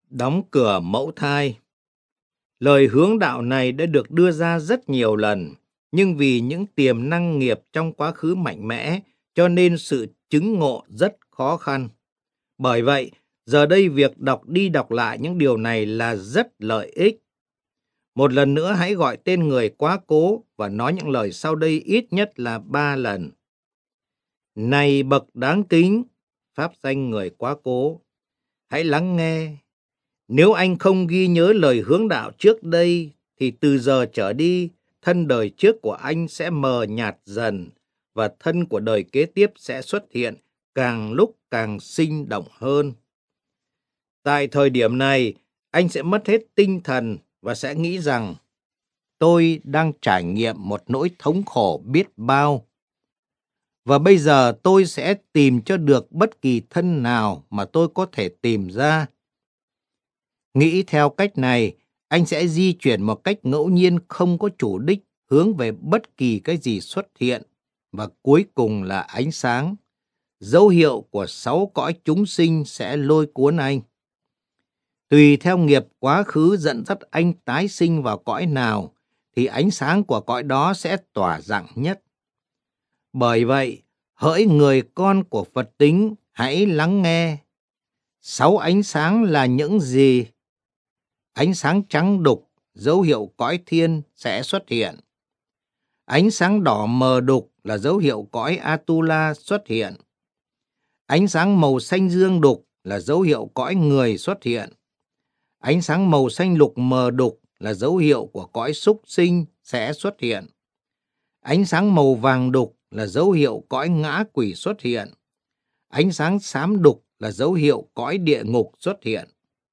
Đóng cửa mẫu thai. Lời hướng đạo này đã được đưa ra rất nhiều lần, nhưng vì những tiềm năng nghiệp trong quá khứ mạnh mẽ, cho nên sự chứng ngộ rất khó khăn. Bởi vậy, giờ đây việc đọc đi đọc lại những điều này là rất lợi ích. Một lần nữa hãy gọi tên người quá cố và nói những lời sau đây ít nhất là 3 lần. Này bậc đáng kính, pháp danh người quá cố, hãy lắng nghe. Nếu anh không ghi nhớ lời hướng đạo trước đây, thì từ giờ trở đi, thân đời trước của anh sẽ mờ nhạt dần, và thân của đời kế tiếp sẽ xuất hiện càng lúc càng sinh động hơn. Tại thời điểm này, anh sẽ mất hết tinh thần và sẽ nghĩ rằng tôi đang trải nghiệm một nỗi thống khổ biết bao. Và bây giờ tôi sẽ tìm cho được bất kỳ thân nào mà tôi có thể tìm ra. Nghĩ theo cách này, anh sẽ di chuyển một cách ngẫu nhiên không có chủ đích hướng về bất kỳ cái gì xuất hiện, và cuối cùng là ánh sáng. Dấu hiệu của 6 cõi chúng sinh sẽ lôi cuốn anh. Tùy theo nghiệp quá khứ dẫn dắt anh tái sinh vào cõi nào, thì ánh sáng của cõi đó sẽ tỏa rạng nhất. Bởi vậy, hỡi người con của Phật tính, hãy lắng nghe. 6 ánh sáng là những gì? Ánh sáng trắng đục, dấu hiệu cõi thiên sẽ xuất hiện. Ánh sáng đỏ mờ đục là dấu hiệu cõi Atula xuất hiện. Ánh sáng màu xanh dương đục là dấu hiệu cõi người xuất hiện. Ánh sáng màu xanh lục mờ đục là dấu hiệu của cõi súc sinh sẽ xuất hiện. Ánh sáng màu vàng đục là dấu hiệu cõi ngã quỷ xuất hiện. Ánh sáng xám đục là dấu hiệu cõi địa ngục xuất hiện.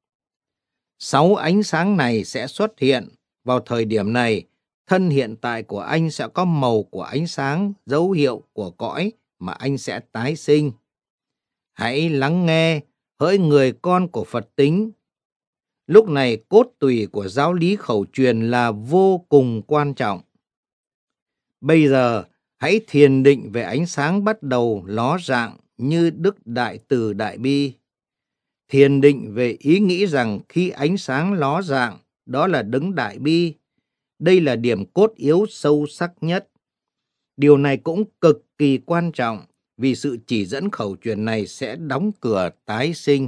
6 ánh sáng này sẽ xuất hiện. Vào thời điểm này, thân hiện tại của anh sẽ có màu của ánh sáng, dấu hiệu của cõi mà anh sẽ tái sinh. Hãy lắng nghe, hỡi người con của Phật tính. Lúc này cốt tủy của giáo lý khẩu truyền là vô cùng quan trọng. Bây giờ, hãy thiền định về ánh sáng bắt đầu ló dạng như Đức Đại Từ Đại Bi. Thiền định về ý nghĩ rằng khi ánh sáng ló dạng, đó là Đấng Đại Bi. Đây là điểm cốt yếu sâu sắc nhất. Điều này cũng cực kỳ quan trọng, vì sự chỉ dẫn khẩu truyền này sẽ đóng cửa tái sinh.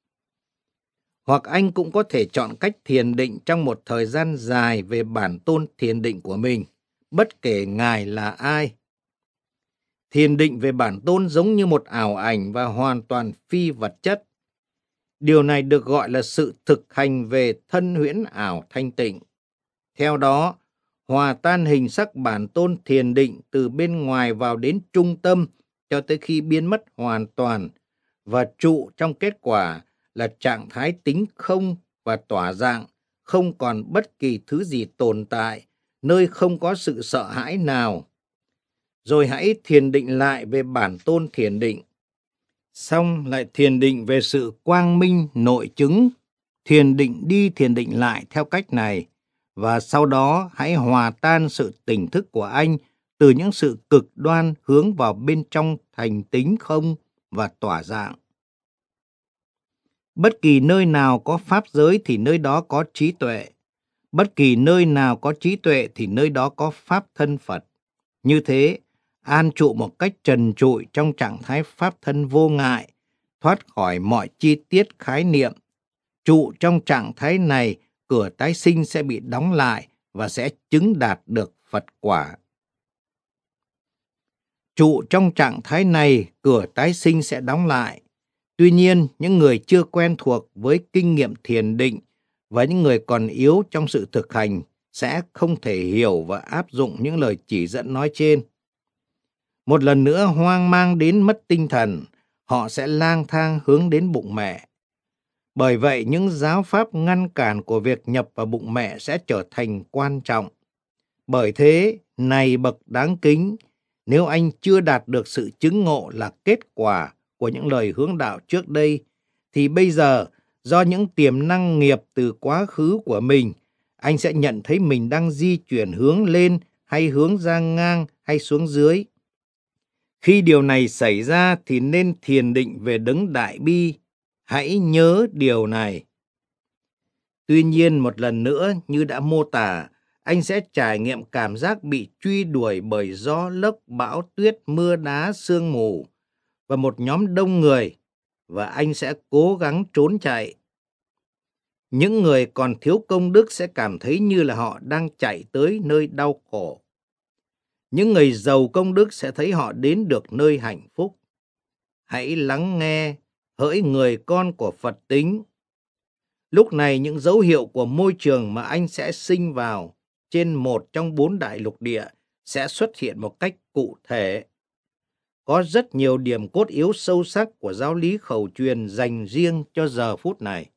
Hoặc anh cũng có thể chọn cách thiền định trong một thời gian dài về bản tôn thiền định của mình, bất kể ngài là ai. Thiền định về bản tôn giống như một ảo ảnh và hoàn toàn phi vật chất. Điều này được gọi là sự thực hành về thân huyễn ảo thanh tịnh. Theo đó, hòa tan hình sắc bản tôn thiền định từ bên ngoài vào đến trung tâm cho tới khi biến mất hoàn toàn, và trụ trong kết quả là trạng thái tính không và tỏa dạng, không còn bất kỳ thứ gì tồn tại, nơi không có sự sợ hãi nào. Rồi hãy thiền định lại về bản tôn thiền định. Xong lại thiền định về sự quang minh nội chứng, thiền định đi thiền định lại theo cách này, và sau đó hãy hòa tan sự tỉnh thức của anh từ những sự cực đoan hướng vào bên trong thành tính không và tỏa dạng. Bất kỳ nơi nào có pháp giới thì nơi đó có trí tuệ. Bất kỳ nơi nào có trí tuệ thì nơi đó có pháp thân Phật. Như thế, an trụ một cách trần trụi trong trạng thái pháp thân vô ngại, thoát khỏi mọi chi tiết khái niệm. Trụ trong trạng thái này, cửa tái sinh sẽ bị đóng lại và sẽ chứng đạt được Phật quả. Trụ trong trạng thái này, cửa tái sinh sẽ đóng lại. Tuy nhiên, những người chưa quen thuộc với kinh nghiệm thiền định và những người còn yếu trong sự thực hành sẽ không thể hiểu và áp dụng những lời chỉ dẫn nói trên. Một lần nữa hoang mang đến mất tinh thần, họ sẽ lang thang hướng đến bụng mẹ. Bởi vậy, những giáo pháp ngăn cản của việc nhập vào bụng mẹ sẽ trở thành quan trọng. Bởi thế, này bậc đáng kính, nếu anh chưa đạt được sự chứng ngộ là kết quả của những lời hướng đạo trước đây, thì bây giờ, do những tiềm năng nghiệp từ quá khứ của mình, anh sẽ nhận thấy mình đang di chuyển hướng lên hay hướng ra ngang hay xuống dưới. Khi điều này xảy ra thì nên thiền định về Đấng Đại Bi. Hãy nhớ điều này. Tuy nhiên một lần nữa như đã mô tả, anh sẽ trải nghiệm cảm giác bị truy đuổi bởi gió lốc, bão tuyết, mưa đá, sương mù và một nhóm đông người, và anh sẽ cố gắng trốn chạy. Những người còn thiếu công đức sẽ cảm thấy như là họ đang chạy tới nơi đau khổ. Những người giàu công đức sẽ thấy họ đến được nơi hạnh phúc. Hãy lắng nghe, hỡi người con của Phật tính. Lúc này những dấu hiệu của môi trường mà anh sẽ sinh vào trên một trong 4 đại lục địa sẽ xuất hiện một cách cụ thể. Có rất nhiều điểm cốt yếu sâu sắc của giáo lý khẩu truyền dành riêng cho giờ phút này.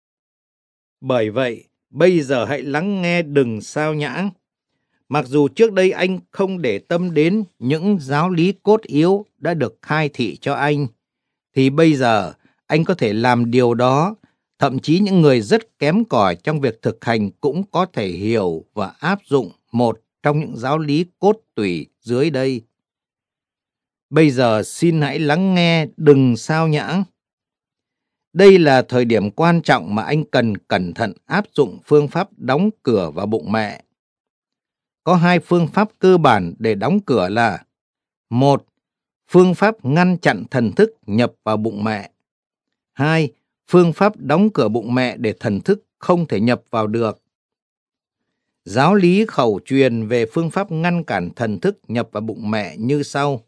Bởi vậy, bây giờ hãy lắng nghe, đừng sao nhãng. Mặc dù trước đây anh không để tâm đến những giáo lý cốt yếu đã được khai thị cho anh, thì bây giờ anh có thể làm điều đó. Thậm chí những người rất kém cỏi trong việc thực hành cũng có thể hiểu và áp dụng một trong những giáo lý cốt tủy dưới đây. Bây giờ xin hãy lắng nghe, đừng sao nhãng. Đây là thời điểm quan trọng mà anh cần cẩn thận áp dụng phương pháp đóng cửa vào bụng mẹ. Có 2 phương pháp cơ bản để đóng cửa là: 1. Phương pháp ngăn chặn thần thức nhập vào bụng mẹ. 2. Phương pháp đóng cửa bụng mẹ để thần thức không thể nhập vào được. Giáo lý khẩu truyền về phương pháp ngăn cản thần thức nhập vào bụng mẹ như sau.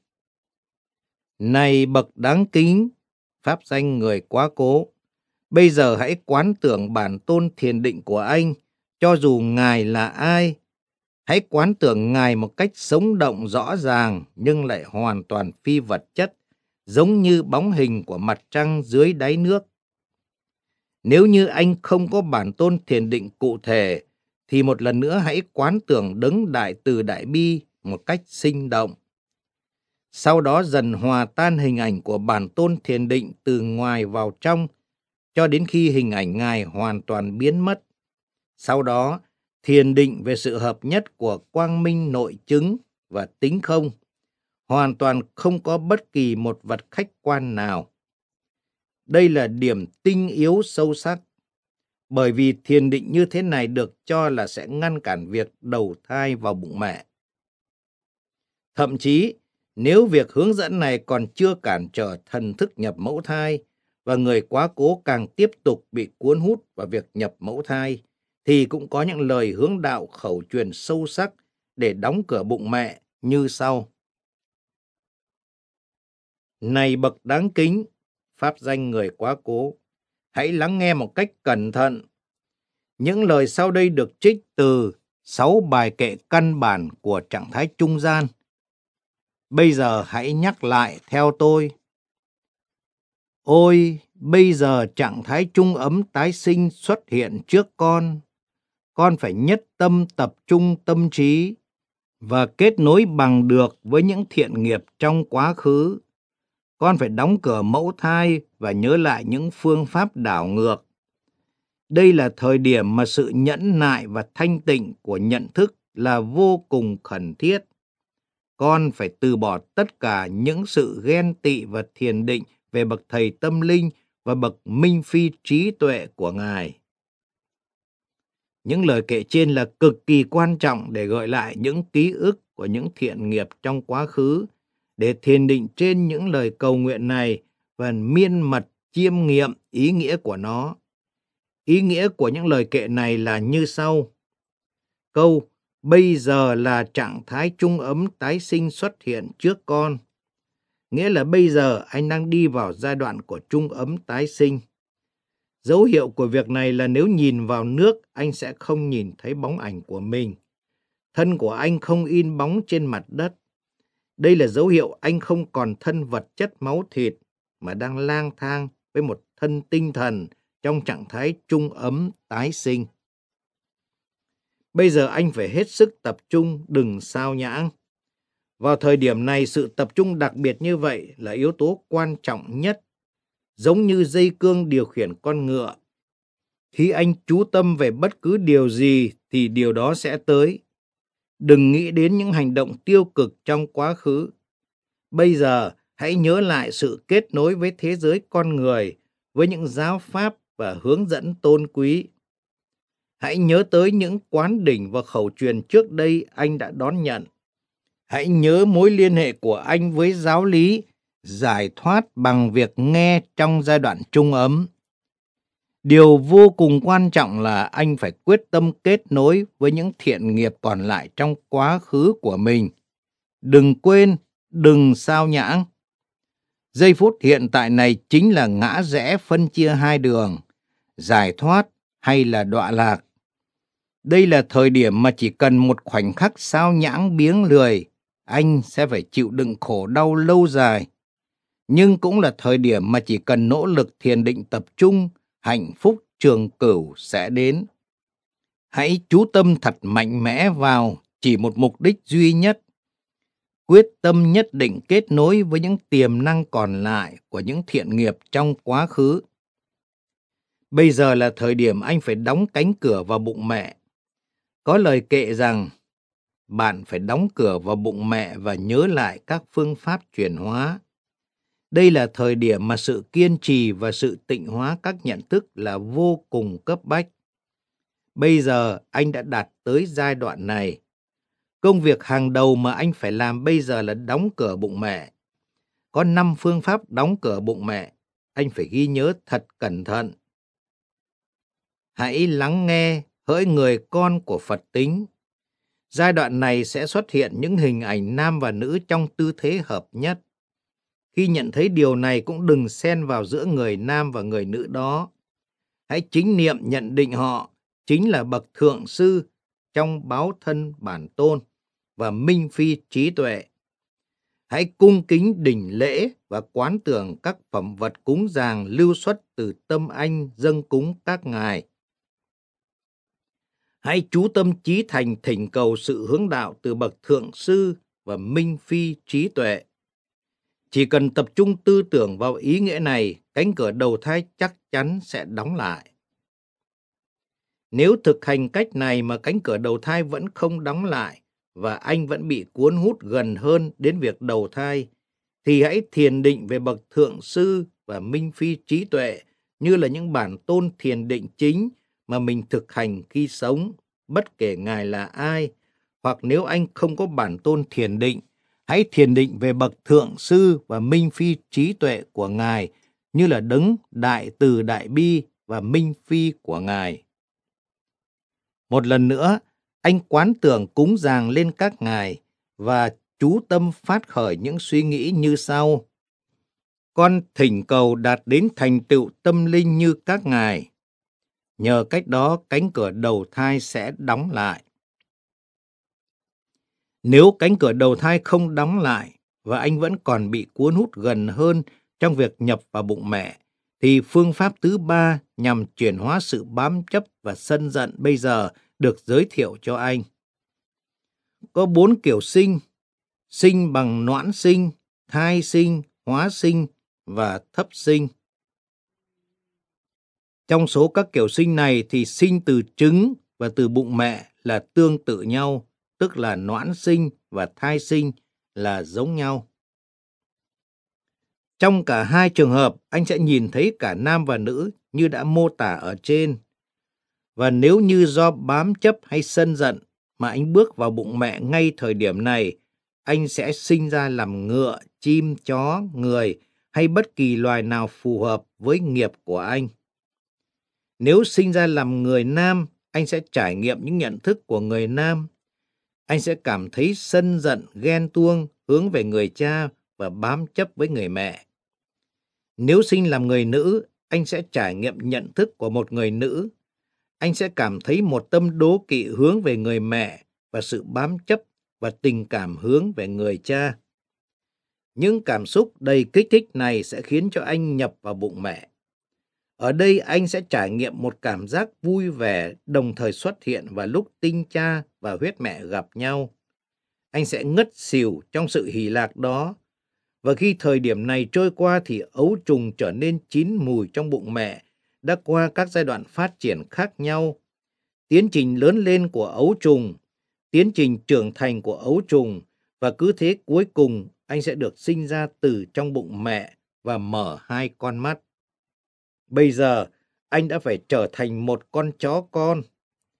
Này bậc đáng kính, pháp danh người quá cố, bây giờ hãy quán tưởng bản tôn thiền định của anh, cho dù Ngài là ai. Hãy quán tưởng Ngài một cách sống động rõ ràng nhưng lại hoàn toàn phi vật chất, giống như bóng hình của mặt trăng dưới đáy nước. Nếu như anh không có bản tôn thiền định cụ thể, thì một lần nữa hãy quán tưởng đấng đại từ đại bi một cách sinh động. Sau đó dần hòa tan hình ảnh của bản tôn thiền định từ ngoài vào trong, cho đến khi hình ảnh Ngài hoàn toàn biến mất. Sau đó, thiền định về sự hợp nhất của quang minh nội chứng và tính không, hoàn toàn không có bất kỳ một vật khách quan nào. Đây là điểm tinh yếu sâu sắc, bởi vì thiền định như thế này được cho là sẽ ngăn cản việc đầu thai vào bụng mẹ. Thậm chí, nếu việc hướng dẫn này còn chưa cản trở thần thức nhập mẫu thai, và người quá cố càng tiếp tục bị cuốn hút vào việc nhập mẫu thai, thì cũng có những lời hướng đạo khẩu truyền sâu sắc để đóng cửa bụng mẹ như sau. Này bậc đáng kính, pháp danh người quá cố, hãy lắng nghe một cách cẩn thận. Những lời sau đây được trích từ 6 bài kệ căn bản của trạng thái trung gian. Bây giờ hãy nhắc lại theo tôi. Ôi, bây giờ trạng thái trung ấm tái sinh xuất hiện trước con. Con phải nhất tâm tập trung tâm trí và kết nối bằng được với những thiện nghiệp trong quá khứ. Con phải đóng cửa mẫu thai và nhớ lại những phương pháp đảo ngược. Đây là thời điểm mà sự nhẫn nại và thanh tịnh của nhận thức là vô cùng khẩn thiết. Con phải từ bỏ tất cả những sự ghen tị và thiền định về bậc thầy tâm linh và bậc minh phi trí tuệ của Ngài. Những lời kệ trên là cực kỳ quan trọng để gợi lại những ký ức của những thiện nghiệp trong quá khứ, để thiền định trên những lời cầu nguyện này và miên mật chiêm nghiệm ý nghĩa của nó. Ý nghĩa của những lời kệ này là như sau. Câu bây giờ là trạng thái trung ấm tái sinh xuất hiện trước con, nghĩa là bây giờ anh đang đi vào giai đoạn của trung ấm tái sinh. Dấu hiệu của việc này là nếu nhìn vào nước, anh sẽ không nhìn thấy bóng ảnh của mình. Thân của anh không in bóng trên mặt đất. Đây là dấu hiệu anh không còn thân vật chất máu thịt, mà đang lang thang với một thân tinh thần trong trạng thái trung ấm tái sinh. Bây giờ anh phải hết sức tập trung, đừng sao nhãng. Vào thời điểm này, sự tập trung đặc biệt như vậy là yếu tố quan trọng nhất, giống như dây cương điều khiển con ngựa. Khi anh chú tâm về bất cứ điều gì thì điều đó sẽ tới. Đừng nghĩ đến những hành động tiêu cực trong quá khứ. Bây giờ, hãy nhớ lại sự kết nối với thế giới con người, với những giáo pháp và hướng dẫn tôn quý. Hãy nhớ tới những quán đỉnh và khẩu truyền trước đây anh đã đón nhận. Hãy nhớ mối liên hệ của anh với giáo lý, giải thoát bằng việc nghe trong giai đoạn trung ấm. Điều vô cùng quan trọng là anh phải quyết tâm kết nối với những thiện nghiệp còn lại trong quá khứ của mình. Đừng quên, đừng sao nhãng. Giây phút hiện tại này chính là ngã rẽ phân chia hai đường, giải thoát hay là đọa lạc. Đây là thời điểm mà chỉ cần một khoảnh khắc sao nhãng biếng lười, anh sẽ phải chịu đựng khổ đau lâu dài. Nhưng cũng là thời điểm mà chỉ cần nỗ lực thiền định tập trung, hạnh phúc trường cửu sẽ đến. Hãy chú tâm thật mạnh mẽ vào chỉ một mục đích duy nhất. Quyết tâm nhất định kết nối với những tiềm năng còn lại của những thiện nghiệp trong quá khứ. Bây giờ là thời điểm anh phải đóng cánh cửa vào bụng mẹ. Có lời kệ rằng, bạn phải đóng cửa vào bụng mẹ và nhớ lại các phương pháp chuyển hóa. Đây là thời điểm mà sự kiên trì và sự tịnh hóa các nhận thức là vô cùng cấp bách. Bây giờ anh đã đạt tới giai đoạn này. Công việc hàng đầu mà anh phải làm bây giờ là đóng cửa bụng mẹ. Có 5 phương pháp đóng cửa bụng mẹ. Anh phải ghi nhớ thật cẩn thận. Hãy lắng nghe, hỡi người con của Phật tính. Giai đoạn này sẽ xuất hiện những hình ảnh nam và nữ trong tư thế hợp nhất. Khi nhận thấy điều này cũng đừng xen vào giữa người nam và người nữ đó. Hãy chính niệm nhận định họ chính là bậc thượng sư trong báo thân bản tôn và minh phi trí tuệ. Hãy cung kính đỉnh lễ và quán tưởng các phẩm vật cúng dường lưu xuất từ tâm anh dâng cúng các ngài. Hãy chú tâm chí thành thỉnh cầu sự hướng đạo từ bậc thượng sư và minh phi trí tuệ. Chỉ cần tập trung tư tưởng vào ý nghĩa này, cánh cửa đầu thai chắc chắn sẽ đóng lại. Nếu thực hành cách này mà cánh cửa đầu thai vẫn không đóng lại và anh vẫn bị cuốn hút gần hơn đến việc đầu thai, thì hãy thiền định về bậc thượng sư và minh phi trí tuệ như là những bản tôn thiền định chính mà mình thực hành khi sống, bất kể ngài là ai, hoặc nếu anh không có bản tôn thiền định, hãy thiền định về bậc thượng sư và minh phi trí tuệ của ngài như là đấng đại từ đại bi và minh phi của ngài. Một lần nữa, anh quán tưởng cúng dường lên các ngài và chú tâm phát khởi những suy nghĩ như sau. Con thỉnh cầu đạt đến thành tựu tâm linh như các ngài. Nhờ cách đó, cánh cửa đầu thai sẽ đóng lại. Nếu cánh cửa đầu thai không đóng lại và anh vẫn còn bị cuốn hút gần hơn trong việc nhập vào bụng mẹ, thì phương pháp thứ 3 nhằm chuyển hóa sự bám chấp và sân giận bây giờ được giới thiệu cho anh. Có 4 kiểu sinh: sinh bằng noãn sinh, thai sinh, hóa sinh và thấp sinh. Trong số các kiểu sinh này thì sinh từ trứng và từ bụng mẹ là tương tự nhau, tức là noãn sinh và thai sinh là giống nhau. Trong cả hai trường hợp, anh sẽ nhìn thấy cả nam và nữ như đã mô tả ở trên. Và nếu như do bám chấp hay sân giận mà anh bước vào bụng mẹ ngay thời điểm này, anh sẽ sinh ra làm ngựa, chim, chó, người hay bất kỳ loài nào phù hợp với nghiệp của anh. Nếu sinh ra làm người nam, anh sẽ trải nghiệm những nhận thức của người nam. Anh sẽ cảm thấy sân giận, ghen tuông, hướng về người cha và bám chấp với người mẹ. Nếu sinh làm người nữ, anh sẽ trải nghiệm nhận thức của một người nữ. Anh sẽ cảm thấy một tâm đố kỵ hướng về người mẹ và sự bám chấp và tình cảm hướng về người cha. Những cảm xúc đầy kích thích này sẽ khiến cho anh nhập vào bụng mẹ. Ở đây anh sẽ trải nghiệm một cảm giác vui vẻ đồng thời xuất hiện vào lúc tinh cha và huyết mẹ gặp nhau. Anh sẽ ngất xỉu trong sự hỉ lạc đó. Và khi thời điểm này trôi qua thì ấu trùng trở nên chín mùi trong bụng mẹ, đã qua các giai đoạn phát triển khác nhau. Tiến trình lớn lên của ấu trùng, tiến trình trưởng thành của ấu trùng, và cứ thế cuối cùng anh sẽ được sinh ra từ trong bụng mẹ và mở hai con mắt. Bây giờ anh đã phải trở thành một con chó con.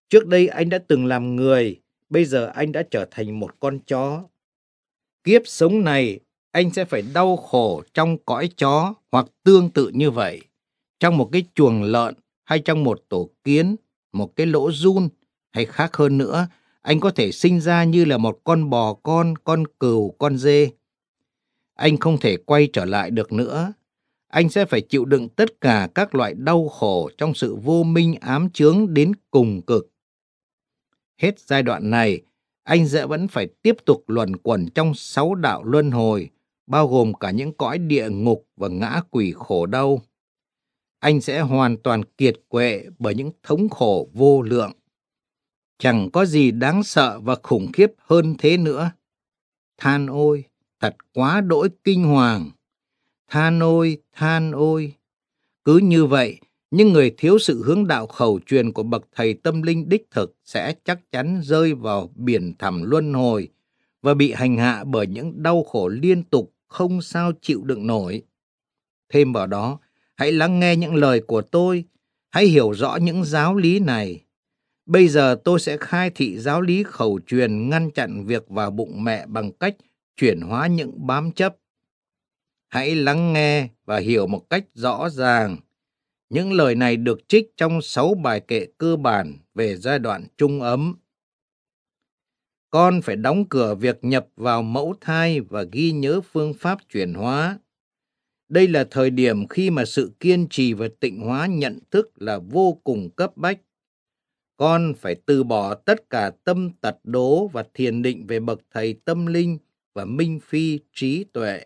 Trước đây anh đã từng làm người, bây giờ anh đã trở thành một con chó. Kiếp sống này, anh sẽ phải đau khổ trong cõi chó hoặc tương tự như vậy, trong một cái chuồng lợn hay trong một tổ kiến, một cái lỗ giun, hay khác hơn nữa, anh có thể sinh ra như là một con bò con cừu, con dê. Anh không thể quay trở lại được nữa. Anh sẽ phải chịu đựng tất cả các loại đau khổ trong sự vô minh ám chướng đến cùng cực. Hết giai đoạn này, anh sẽ vẫn phải tiếp tục luẩn quẩn trong 6 đạo luân hồi, bao gồm cả những cõi địa ngục và ngã quỷ khổ đau. Anh sẽ hoàn toàn kiệt quệ bởi những thống khổ vô lượng. Chẳng có gì đáng sợ và khủng khiếp hơn thế nữa. Than ôi, thật quá đỗi kinh hoàng. Than ôi. Cứ như vậy, những người thiếu sự hướng đạo khẩu truyền của bậc thầy tâm linh đích thực sẽ chắc chắn rơi vào biển thẳm luân hồi và bị hành hạ bởi những đau khổ liên tục không sao chịu đựng nổi. Thêm vào đó, hãy lắng nghe những lời của tôi, hãy hiểu rõ những giáo lý này. Bây giờ tôi sẽ khai thị giáo lý khẩu truyền ngăn chặn việc vào bụng mẹ bằng cách chuyển hóa những bám chấp. Hãy lắng nghe và hiểu một cách rõ ràng. Những lời này được trích trong 6 bài kệ cơ bản về giai đoạn trung ấm. Con phải đóng cửa việc nhập vào mẫu thai và ghi nhớ phương pháp chuyển hóa. Đây là thời điểm khi mà sự kiên trì và tịnh hóa nhận thức là vô cùng cấp bách. Con phải từ bỏ tất cả tâm tật đố và thiền định về bậc thầy tâm linh và minh phi trí tuệ.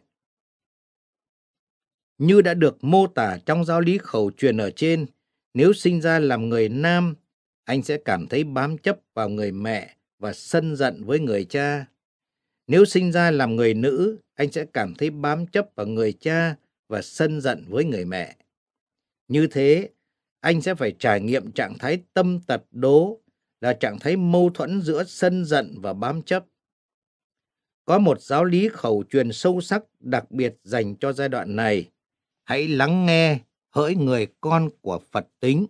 Như đã được mô tả trong giáo lý khẩu truyền ở trên, nếu sinh ra làm người nam, anh sẽ cảm thấy bám chấp vào người mẹ và sân giận với người cha. Nếu sinh ra làm người nữ, anh sẽ cảm thấy bám chấp vào người cha và sân giận với người mẹ. Như thế, anh sẽ phải trải nghiệm trạng thái tâm tật đố, là trạng thái mâu thuẫn giữa sân giận và bám chấp. Có một giáo lý khẩu truyền sâu sắc đặc biệt dành cho giai đoạn này. Hãy lắng nghe, hỡi người con của Phật tính.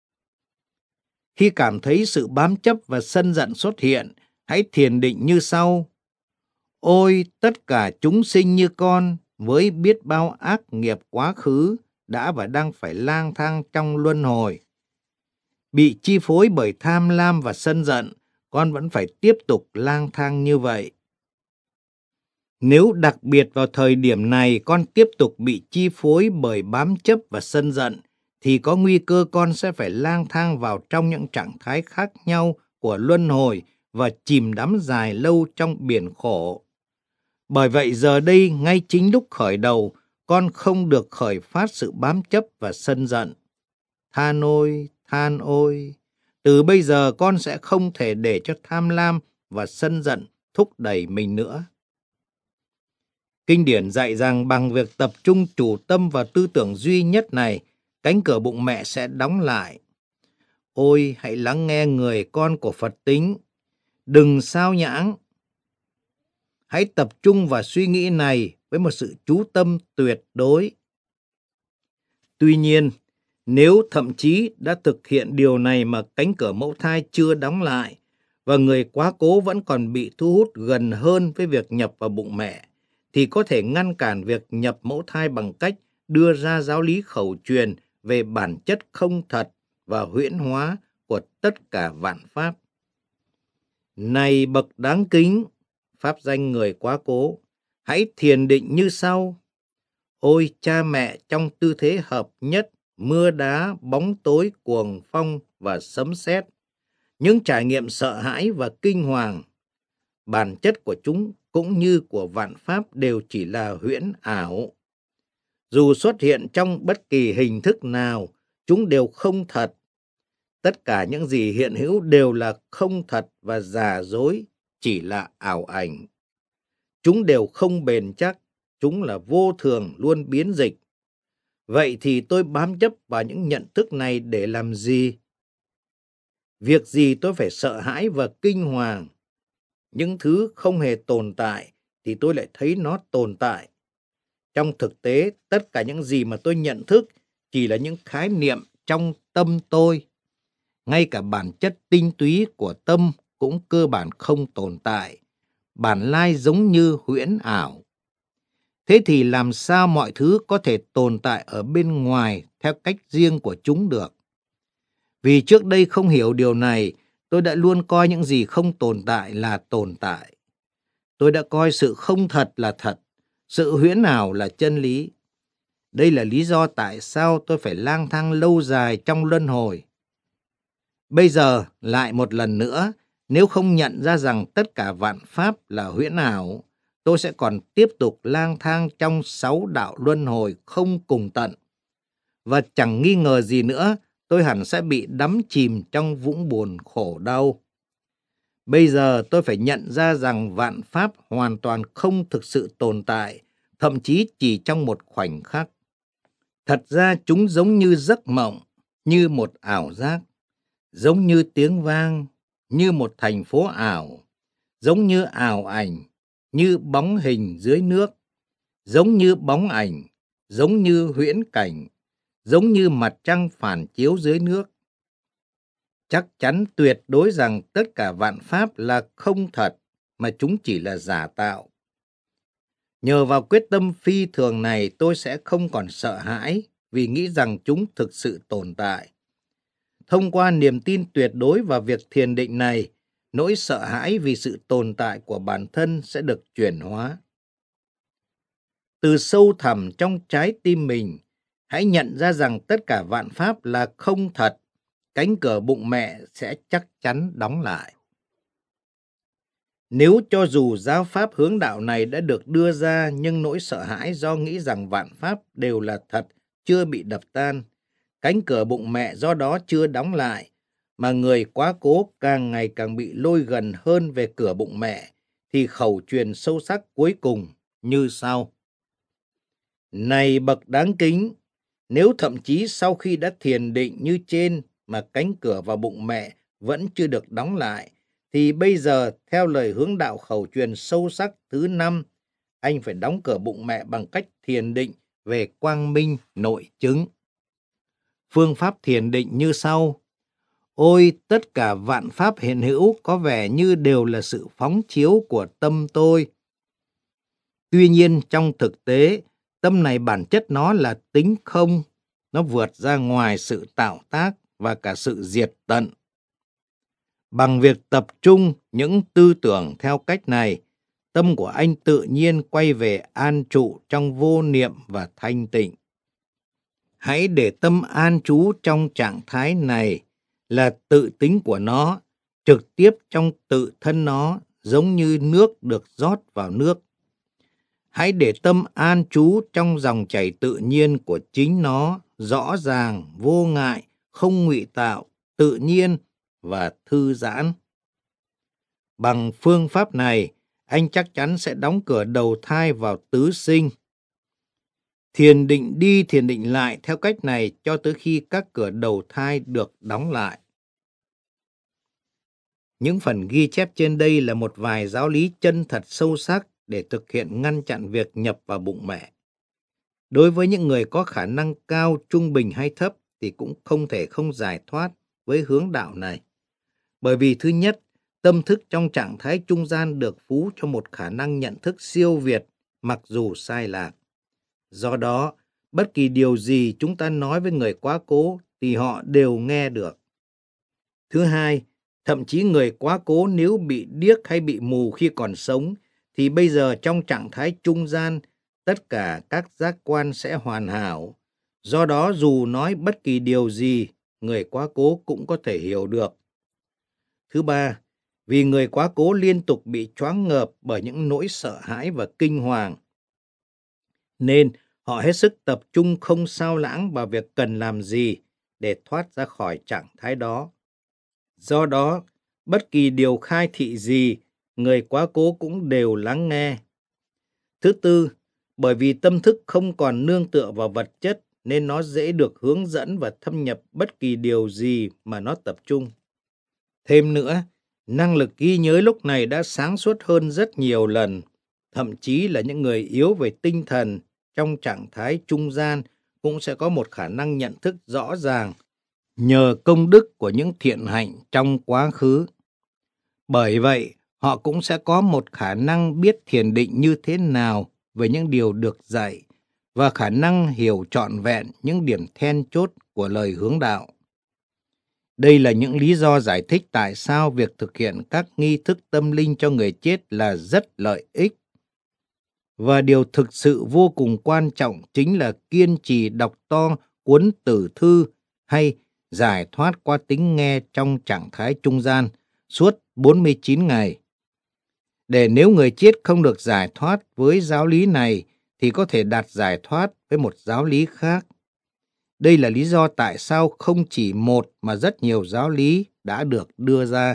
Khi cảm thấy sự bám chấp và sân giận xuất hiện, hãy thiền định như sau. Ôi, tất cả chúng sinh như con, với biết bao ác nghiệp quá khứ, đã và đang phải lang thang trong luân hồi. Bị chi phối bởi tham lam và sân giận, con vẫn phải tiếp tục lang thang như vậy. Nếu đặc biệt vào thời điểm này con tiếp tục bị chi phối bởi bám chấp và sân giận, thì có nguy cơ con sẽ phải lang thang vào trong những trạng thái khác nhau của luân hồi và chìm đắm dài lâu trong biển khổ. Bởi vậy giờ đây, ngay chính lúc khởi đầu, con không được khởi phát sự bám chấp và sân giận. Than ôi, từ bây giờ con sẽ không thể để cho tham lam và sân giận thúc đẩy mình nữa. Kinh điển dạy rằng bằng việc tập trung chủ tâm vào tư tưởng duy nhất này, cánh cửa bụng mẹ sẽ đóng lại. Ôi, hãy lắng nghe người con của Phật tính. Đừng sao nhãng. Hãy tập trung vào suy nghĩ này với một sự chú tâm tuyệt đối. Tuy nhiên, nếu thậm chí đã thực hiện điều này mà cánh cửa mẫu thai chưa đóng lại và người quá cố vẫn còn bị thu hút gần hơn với việc nhập vào bụng mẹ, thì có thể ngăn cản việc nhập mẫu thai bằng cách đưa ra giáo lý khẩu truyền về bản chất không thật và huyễn hóa của tất cả vạn pháp. Này bậc đáng kính, pháp danh người quá cố, hãy thiền định như sau. Ôi cha mẹ trong tư thế hợp nhất, mưa đá, bóng tối, cuồng phong và sấm sét, những trải nghiệm sợ hãi và kinh hoàng, bản chất của chúng cũng như của vạn pháp đều chỉ là huyễn ảo. Dù xuất hiện trong bất kỳ hình thức nào, chúng đều không thật. Tất cả những gì hiện hữu đều là không thật và giả dối, chỉ là ảo ảnh. Chúng đều không bền chắc, chúng là vô thường luôn biến dịch. Vậy thì tôi bám chấp vào những nhận thức này để làm gì? Việc gì tôi phải sợ hãi và kinh hoàng? Những thứ không hề tồn tại thì tôi lại thấy nó tồn tại. Trong thực tế, tất cả những gì mà tôi nhận thức chỉ là những khái niệm trong tâm tôi. ngay cả bản chất tinh túy của tâm cũng cơ bản không tồn tại, bản lai giống như huyễn ảo. Thế thì làm sao mọi thứ có thể tồn tại ở bên ngoài theo cách riêng của chúng được? Vì trước đây không hiểu điều này, tôi đã luôn coi những gì không tồn tại là tồn tại. Tôi đã coi sự không thật là thật, sự huyễn ảo là chân lý. Đây là lý do tại sao tôi phải lang thang lâu dài trong luân hồi. Bây giờ, lại một lần nữa, nếu không nhận ra rằng tất cả vạn pháp là huyễn ảo, tôi sẽ còn tiếp tục lang thang trong 6 đạo luân hồi không cùng tận. Và chẳng nghi ngờ gì nữa, tôi hẳn sẽ bị đắm chìm trong vũng buồn khổ đau. Bây giờ tôi phải nhận ra rằng vạn pháp hoàn toàn không thực sự tồn tại, thậm chí chỉ trong một khoảnh khắc. Thật ra chúng giống như giấc mộng, như một ảo giác, giống như tiếng vang, như một thành phố ảo, giống như ảo ảnh, như bóng hình dưới nước, giống như bóng ảnh, giống như huyễn cảnh, giống như mặt trăng phản chiếu dưới nước. Chắc chắn tuyệt đối rằng tất cả vạn pháp là không thật, mà chúng chỉ là giả tạo. Nhờ vào quyết tâm phi thường này, tôi sẽ không còn sợ hãi vì nghĩ rằng chúng thực sự tồn tại. Thông qua niềm tin tuyệt đối vào việc thiền định này, nỗi sợ hãi vì sự tồn tại của bản thân sẽ được chuyển hóa. Từ sâu thẳm trong trái tim mình, hãy nhận ra rằng tất cả vạn pháp là không thật, cánh cửa bụng mẹ sẽ chắc chắn đóng lại. Nếu cho dù giáo pháp hướng đạo này đã được đưa ra, nhưng nỗi sợ hãi do nghĩ rằng vạn pháp đều là thật chưa bị đập tan, cánh cửa bụng mẹ do đó chưa đóng lại, mà người quá cố càng ngày càng bị lôi gần hơn về cửa bụng mẹ, thì khẩu truyền sâu sắc cuối cùng như sau. Này bậc đáng kính, nếu thậm chí sau khi đã thiền định như trên mà cánh cửa vào bụng mẹ vẫn chưa được đóng lại, thì bây giờ theo lời hướng đạo khẩu truyền sâu sắc thứ 5, anh phải đóng cửa bụng mẹ bằng cách thiền định về quang minh nội chứng. Phương pháp thiền định như sau. Ôi, tất cả vạn pháp hiện hữu có vẻ như đều là sự phóng chiếu của tâm tôi. Tuy nhiên trong thực tế, tâm này bản chất nó là tính không, nó vượt ra ngoài sự tạo tác và cả sự diệt tận. Bằng việc tập trung những tư tưởng theo cách này, tâm của anh tự nhiên quay về an trụ trong vô niệm và thanh tịnh. Hãy để tâm an trú trong trạng thái này là tự tính của nó, trực tiếp trong tự thân nó, giống như nước được rót vào nước. Hãy để tâm an trú trong dòng chảy tự nhiên của chính nó, rõ ràng, vô ngại, không ngụy tạo, tự nhiên và thư giãn. Bằng phương pháp này, anh chắc chắn sẽ đóng cửa đầu thai vào tứ sinh. Thiền định đi thiền định lại theo cách này cho tới khi các cửa đầu thai được đóng lại. Những phần ghi chép trên đây là một vài giáo lý chân thật sâu sắc để thực hiện ngăn chặn việc nhập vào bụng mẹ. Đối với những người có khả năng cao, trung bình hay thấp thì cũng không thể không giải thoát với hướng đạo này. Bởi vì thứ nhất, tâm thức trong trạng thái trung gian được phú cho một khả năng nhận thức siêu việt mặc dù sai lạc. Do đó, bất kỳ điều gì chúng ta nói với người quá cố thì họ đều nghe được. Thứ hai, thậm chí người quá cố nếu bị điếc hay bị mù khi còn sống, thì bây giờ trong trạng thái trung gian, tất cả các giác quan sẽ hoàn hảo. Do đó dù nói bất kỳ điều gì, người quá cố cũng có thể hiểu được. Thứ ba, vì người quá cố liên tục bị choáng ngợp bởi những nỗi sợ hãi và kinh hoàng, nên họ hết sức tập trung không sao lãng vào việc cần làm gì để thoát ra khỏi trạng thái đó. Do đó, bất kỳ điều khai thị gì, người quá cố cũng đều lắng nghe. Thứ tư, bởi vì tâm thức không còn nương tựa vào vật chất nên nó dễ được hướng dẫn và thâm nhập bất kỳ điều gì mà nó tập trung. Thêm nữa, năng lực ghi nhớ lúc này đã sáng suốt hơn rất nhiều lần, thậm chí là những người yếu về tinh thần trong trạng thái trung gian cũng sẽ có một khả năng nhận thức rõ ràng nhờ công đức của những thiện hạnh trong quá khứ. Bởi vậy, họ cũng sẽ có một khả năng biết thiền định như thế nào về những điều được dạy và khả năng hiểu trọn vẹn những điểm then chốt của lời hướng đạo. Đây là những lý do giải thích tại sao việc thực hiện các nghi thức tâm linh cho người chết là rất lợi ích. Và điều thực sự vô cùng quan trọng chính là kiên trì đọc to cuốn Tử Thư hay Giải thoát qua tính nghe trong trạng thái trung gian suốt 49 ngày. Để nếu người chết không được giải thoát với giáo lý này thì có thể đạt giải thoát với một giáo lý khác. Đây là lý do tại sao không chỉ một mà rất nhiều giáo lý đã được đưa ra.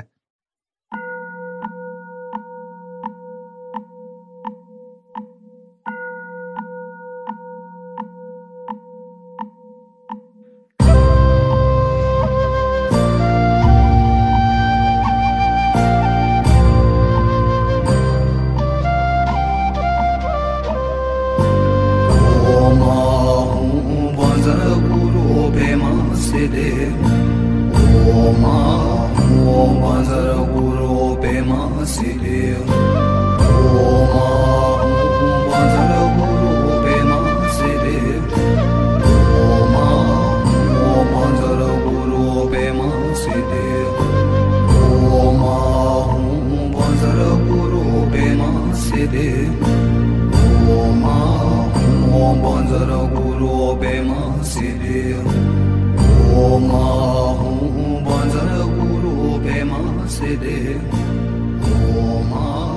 Om